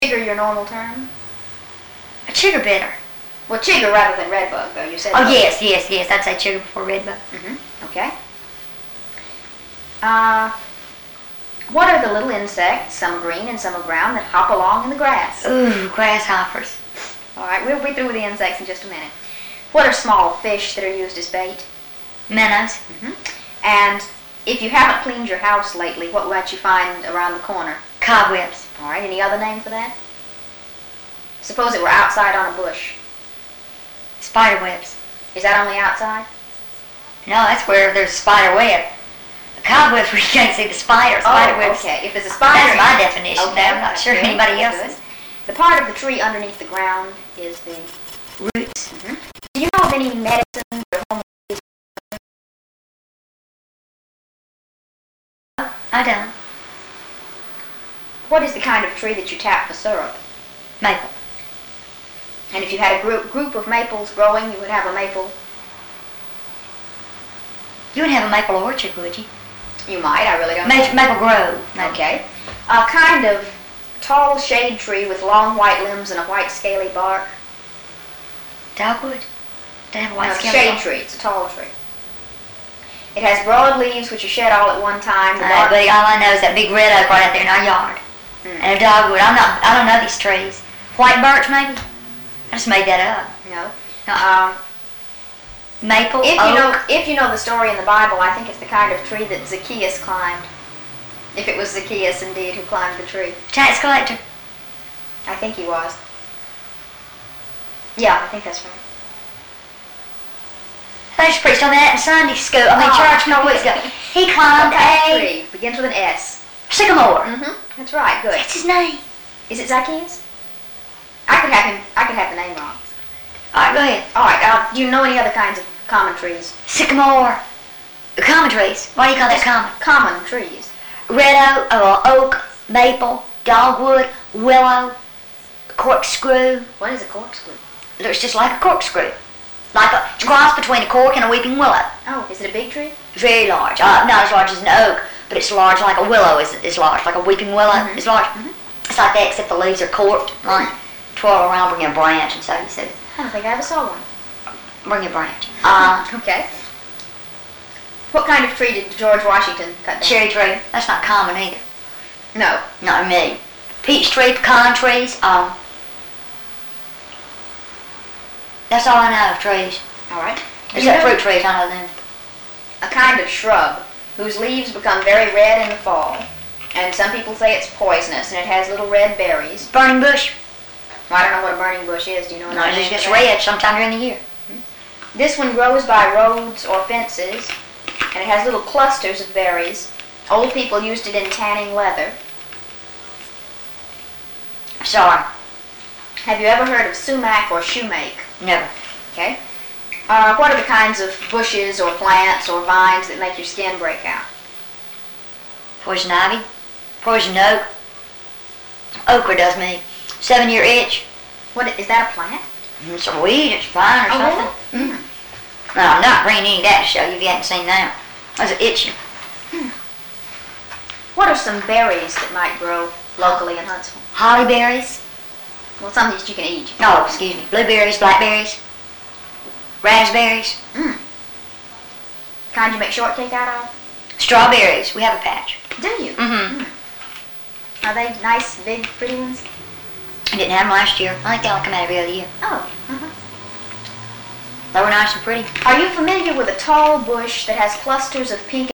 Chigger your normal term? A chigger better. Well, chigger rather than redbug, though. You said. Oh, yes. I'd say chigger before redbug. Okay. What are the little insects, some green and some are brown, that hop along in the grass? Ooh, grasshoppers. All right, we'll be through with the insects in just a minute. What are small fish that are used as bait? Minnows. And if you haven't cleaned your house lately, what might you find around the corner? Cobwebs. All right, any other name for that? Suppose it were outside on a bush. Spider webs. Is that only outside? No, that's where there's a spider web. The cobwebs where you can't see the spider. Spider webs. Okay. If there's a spider. That's my definition. Okay, I'm not sure anybody else's. The part of the tree underneath the ground is the Roots. Do you know of any medicines or home remedies? I don't. What is the kind of tree that you tap for syrup? Maple. And if you had a group of maples growing, you would have a maple. You would have a maple orchard, would you? You might. I really don't know. Maple grove. Okay. A kind of tall shade tree with long white limbs and a white scaly bark. Dogwood. They have a white scaly shade bark. tree. It's a tall tree. It has broad leaves which are shed all at one time. The bark. But all I know is that big red oak right out there in our yard. And a dogwood. I don't know these trees. White birch, maybe? I just made that up. No. Maple, If you know the story in the Bible, I think it's the kind of tree that Zacchaeus climbed. If it was Zacchaeus indeed who climbed the tree. Tax collector. I think he was. Yeah, I think that's right. I just preached on that in Sunday school. Church a couple weeks ago. He climbed a tree. Begins with an S. sycamore. That's right. Good. That's his name. Is it Zacchaeus? I could have the name wrong. All right, go ahead. All right. Do you know any other kinds of common trees? Sycamore. Common trees. Why do you call that common? Common trees. Red oak, maple, dogwood, willow, corkscrew. What is a corkscrew? Looks just like a corkscrew. It's a cross between a cork and a weeping willow. Oh, is it a big tree? Very large. Not as large as an oak, but it's large like a willow is large. Like a weeping willow is large. It's like that, except the leaves are corked. Like, twirl around, bring a branch, and so you said. I don't think I ever saw one. Bring a branch. Okay. What kind of tree did George Washington cut down? Cherry tree. That's not common either. No. Not me. Peach tree, pecan trees. That's all I know of trees. All right. Except fruit trees, I know them. A kind of shrub whose leaves become very red in the fall, and some people say it's poisonous, and it has little red berries. Burning bush. Well, I don't know what a burning bush is. Do you know what No, it just gets red sometime during the year. This one grows by roads or fences, and it has little clusters of berries. Old people used it in tanning leather. Sorry. Have you ever heard of sumac or shoemake? Never. Okay. What are the kinds of bushes or plants or vines that make your skin break out? Poison ivy. Poison oak. Okra does me. 7-year itch. What is that, a plant? It's a weed. It's fine or something. Really? No, I'm not bringing any of that to show you if you haven't seen that. That's itching. What are some berries that might grow locally in Huntsville? Holly berries. Well, something that you can eat. Oh, excuse me. Blueberries, blackberries, raspberries. Kind you make shortcake out of? Strawberries. We have a patch. Do you? Are they nice, big, pretty ones? I didn't have them last year. I think they only come out every other year. Oh. They were nice and pretty. Are you familiar with a tall bush that has clusters of pink